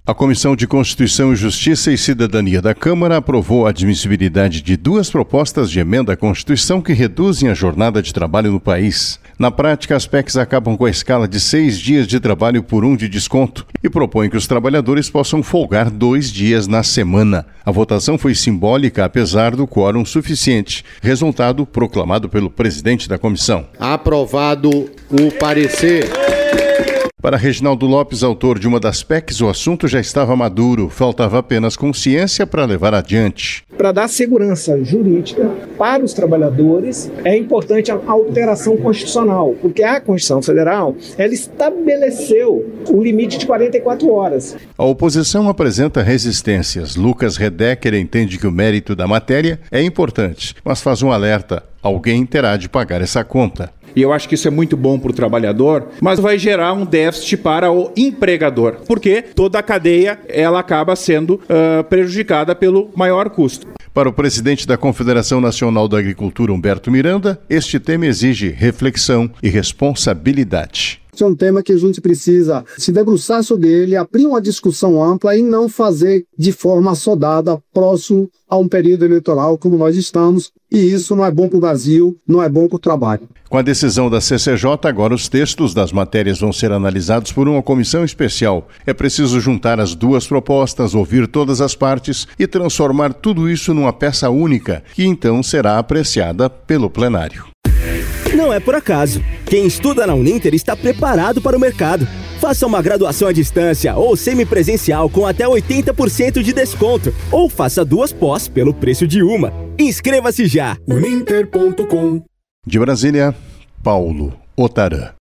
A Comissão de Constituição, Justiça e Cidadania da Câmara aprovou a admissibilidade de 2 propostas de emenda à Constituição que reduzem a jornada de trabalho no país. Na prática, as PECs acabam com a escala de 6 dias de trabalho por 1 de desconto e propõem que os trabalhadores possam folgar 2 dias na semana. A votação foi simbólica, apesar do quórum suficiente, resultado proclamado pelo presidente da comissão. Aprovado o parecer. Para Reginaldo Lopes, autor de uma das PECs, o assunto já estava maduro, faltava apenas consciência para levar adiante. Para dar segurança jurídica para os trabalhadores, é importante a alteração constitucional, porque a Constituição Federal, ela estabeleceu o limite de 44 horas. A oposição apresenta resistências. Lucas Redecker entende que o mérito da matéria é importante, mas faz um alerta: alguém terá de pagar essa conta. E eu acho que isso é muito bom para o trabalhador, mas vai gerar um déficit para o empregador, porque toda a cadeia ela acaba sendo prejudicada pelo maior custo. Para o presidente da Confederação Nacional da Agricultura, Humberto Miranda, este tema exige reflexão e responsabilidade. Esse é um tema que a gente precisa se debruçar sobre ele, abrir uma discussão ampla e não fazer de forma assodada próximo a um período eleitoral como nós estamos. E isso não é bom para o Brasil, não é bom para o trabalho. Com a decisão da CCJ, agora os textos das matérias vão ser analisados por uma comissão especial. É preciso juntar as 2 propostas, ouvir todas as partes e transformar tudo isso numa peça única, que então será apreciada pelo plenário. Não é por acaso. Quem estuda na Uninter está preparado para o mercado. Faça uma graduação à distância ou semipresencial com até 80% de desconto. Ou faça 2 pós pelo preço de uma. Inscreva-se já! Uninter.com. De Brasília, Paulo Otarã.